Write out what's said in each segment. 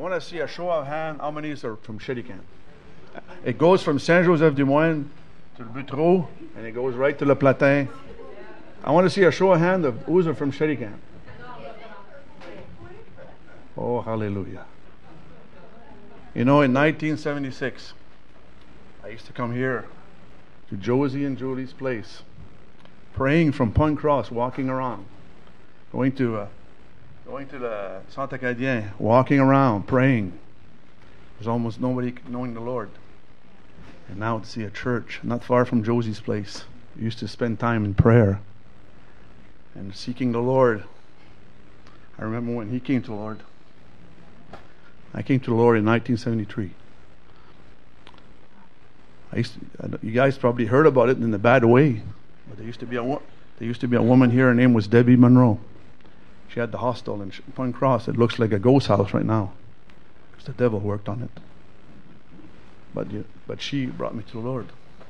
want to see a show of hand. How many are from Shedican? It goes from Saint-Joseph-du-Moine to the Boutreau, and it goes right to Le Platin. I want to see a show of hand of who's are from Shedican. Oh, hallelujah. You know, in 1976, I used to come here to Josie and Julie's place, praying from Point Cross, walking around, going to the Centre Acadien, walking around, praying. There's almost nobody knowing the Lord. And now to see a church not far from Josie's place. We used to spend time in prayer and seeking the Lord. I remember when he came to the Lord. I came to the Lord in 1973. You guys probably heard about it in a bad way, but there used to be a woman here. Her name was Debbie Monroe. She had the hostel in Point Cross. It looks like a ghost house right now, because the devil worked on it. But she brought me to the Lord.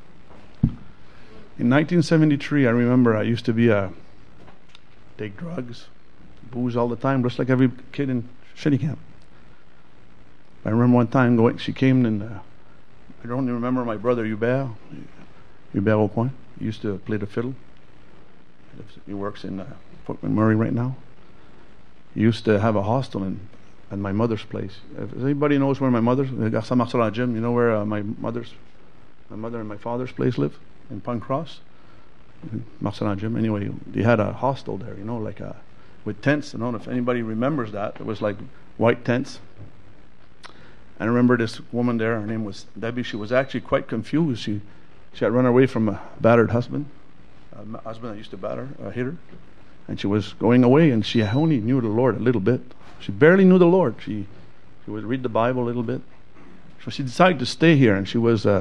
In 1973, I remember I used to take drugs, booze all the time, just like every kid in Shitty Camp. I remember one time she came in. I don't even remember my brother Hubert Aucoin. He used to play the fiddle. He works in Fort McMurray right now. He used to have a hostel at my mother's place. If anybody knows where my mother's, Garçon Marcel en Jim, you know where my mother and my father's place live? In Punk Cross? Marcel en Jim. Anyway, they had a hostel there, with tents. I don't know if anybody remembers that. It was like white tents. And I remember this woman there, her name was Debbie. She was actually quite confused. She had run away from a battered husband. A husband that used to hit her. And she was going away, and she only knew the Lord a little bit. She barely knew the Lord. She would read the Bible a little bit. So she decided to stay here, and she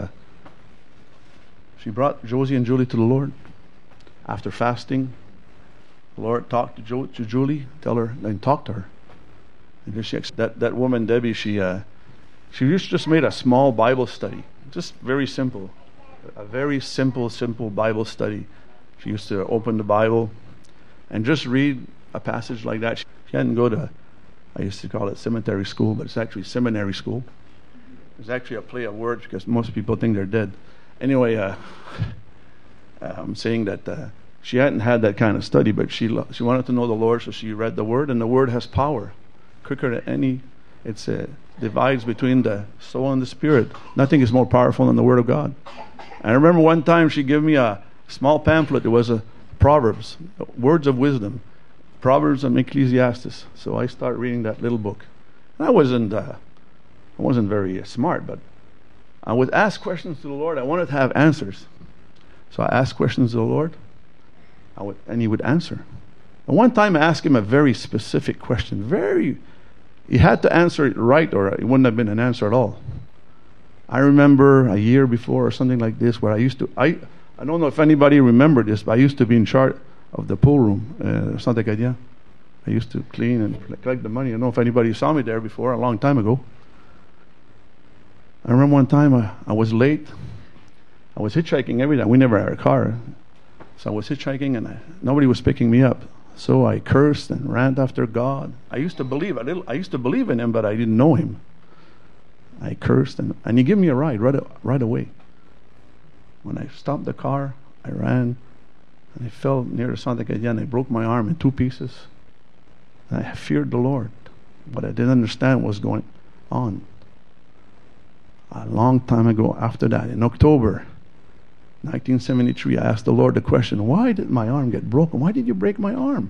brought Josie and Julie to the Lord. After fasting, the Lord talked to Julie, talk to her. And that woman, Debbie, she just made a small Bible study, just very simple, a very simple Bible study. She used to open the Bible and just read a passage like that. She hadn't go to, I used to call it cemetery school, but it's actually seminary school. It's actually a play of words because most people think they're dead. Anyway, I'm saying that she hadn't had that kind of study, but she wanted to know the Lord, so she read the Word, and the Word has power, quicker than any. It's divides between the soul and the spirit. Nothing is more powerful than the Word of God. And I remember one time she gave me a small pamphlet. It was a Proverbs, words of wisdom, Proverbs and Ecclesiastes. So I started reading that little book. And I wasn't very smart, but I would ask questions to the Lord. I wanted to have answers. So I asked questions to the Lord, and He would answer. And one time I asked Him a very specific question. He had to answer it right, or it wouldn't have been an answer at all. I remember a year before or something like this where I don't know if anybody remembered this, but I used to be in charge of the pool room, Centre Acadien. I used to clean and collect the money. I don't know if anybody saw me there before, a long time ago. I remember one time I was late. I was hitchhiking every day. We never had a car. So I was hitchhiking and nobody was picking me up. So I cursed and ran after God. I used to believe in Him, but I didn't know Him. I cursed and He gave me a ride right away. When I stopped the car, I ran and I fell near the Centre Acadien. I broke my arm in 2 pieces. And I feared the Lord, but I didn't understand what was going on. A long time ago after that, in October 1973, I asked the Lord the question, why did my arm get broken? Why did you break my arm?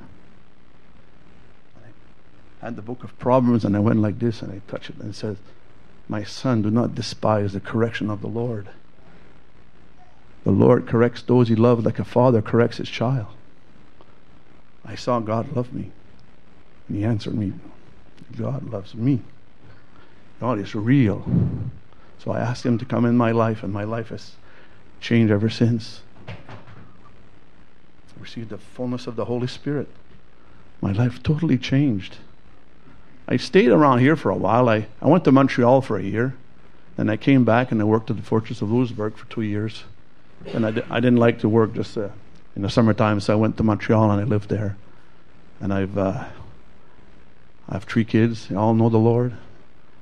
I had the book of Proverbs and I went like this and I touched it and it says, my son, do not despise the correction of the Lord. The Lord corrects those He loves like a father corrects his child. I saw God love me. And He answered me, God loves me. God is real. So I asked Him to come in my life, and my life has changed ever since. I received the fullness of the Holy Spirit. My life totally changed. I stayed around here for a while. I went to Montreal for a year. Then I came back and I worked at the Fortress of Louisbourg for 2 years. And I didn't like to work just in the summertime, so I went to Montreal and I lived there. And I have 3 kids. They all know the Lord.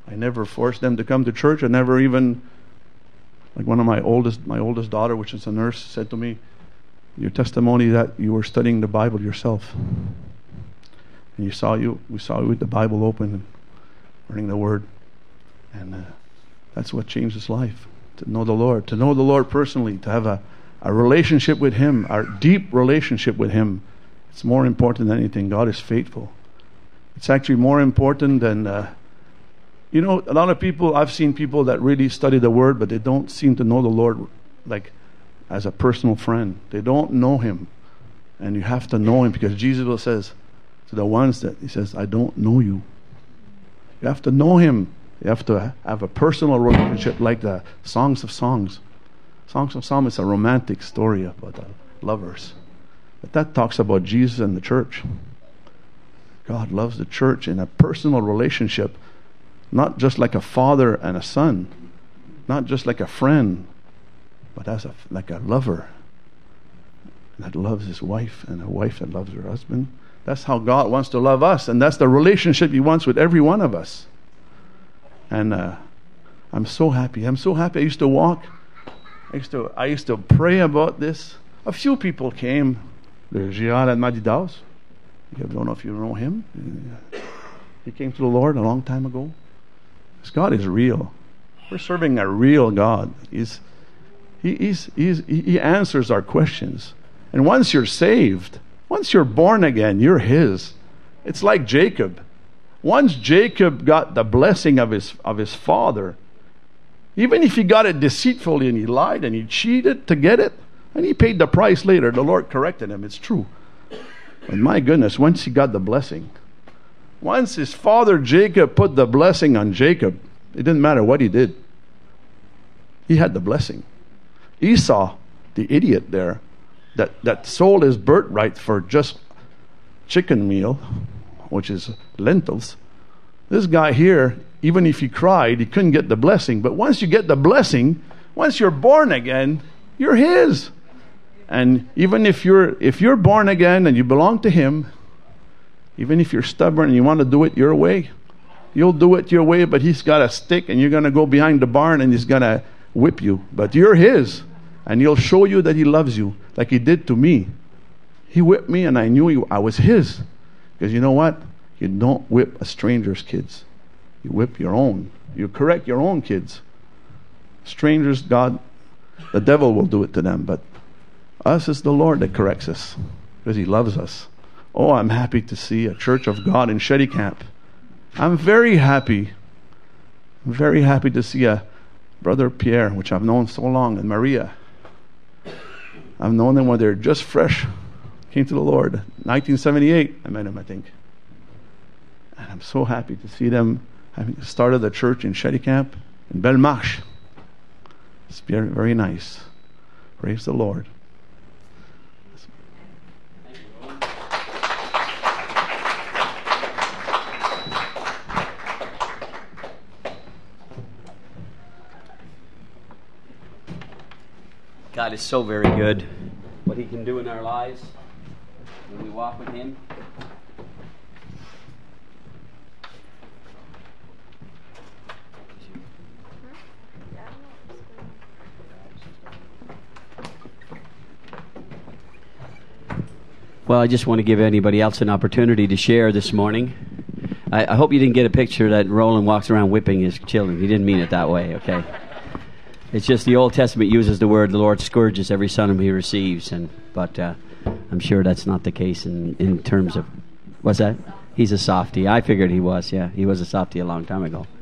I never forced them to come to church. I never even, like one of my oldest daughter, which is a nurse, said to me, your testimony that you were studying the Bible yourself. And we saw you with the Bible open and learning the Word. And that's what changed his life. To know the Lord personally, to have a relationship with Him, our deep relationship with Him. It's more important than anything. God is faithful. It's actually more important than, a lot of people, I've seen people that really study the Word, but they don't seem to know the Lord like as a personal friend. They don't know Him. And you have to know Him, because Jesus says to the ones that He says, I don't know you. You have to know Him. You have to have a personal relationship, like the Songs of Songs. Songs of Songs is a romantic story about lovers. But that talks about Jesus and the church. God loves the church in a personal relationship, not just like a father and a son, not just like a friend, but like a lover that loves his wife and a wife that loves her husband. That's how God wants to love us, and that's the relationship He wants with every one of us. And I'm so happy. I'm so happy. I used to walk. I used to pray about this. A few people came. There's Gérard Almadidas. I don't know if you know him. He came to the Lord a long time ago. This God is real. We're serving a real God. He answers our questions. And once you're saved, once you're born again, you're His. It's like Jacob. Once Jacob got the blessing of his father, even if he got it deceitfully and he lied and he cheated to get it, and he paid the price later, the Lord corrected him. It's true. But my goodness, once he got the blessing, once his father Jacob put the blessing on Jacob, it didn't matter what he did. He had the blessing. Esau, the idiot there, that sold his birthright for just chicken meal, which is lentils. This guy here, even if he cried, he couldn't get the blessing. But once you get the blessing, once you're born again, you're His. And even if you're born again and you belong to Him, even if you're stubborn and you want to do it your way, you'll do it your way, but He's got a stick and you're going to go behind the barn and He's going to whip you. But you're His, and He'll show you that He loves you, like He did to me. He whipped me and I knew I was His. Because you know what? You don't whip a stranger's kids. You whip your own. You correct your own kids. Strangers, God, the devil will do it to them. But us, is the Lord that corrects us, because He loves us. Oh, I'm happy to see a Church of God in Shetty Camp. I'm very happy. I'm very happy to see a Brother Pierre, which I've known so long, and Maria. I've known them when they're just fresh. Came to the Lord. 1978, I met him, I think. And I'm so happy to see them having started the church in Shetty Camp, in Belmarsh. It's very, very nice. Praise the Lord. God is so very good. What He can do in our lives when we walk with Him. Well, I just want to give anybody else an opportunity to share this morning. I hope you didn't get a picture that Roland walks around whipping his children. He didn't mean it that way, okay? It's just the Old Testament uses the word, the Lord scourges every son whom He receives. But I'm sure that's not the case in terms of, what's that? He's a softie. I figured he was, yeah. He was a softie a long time ago.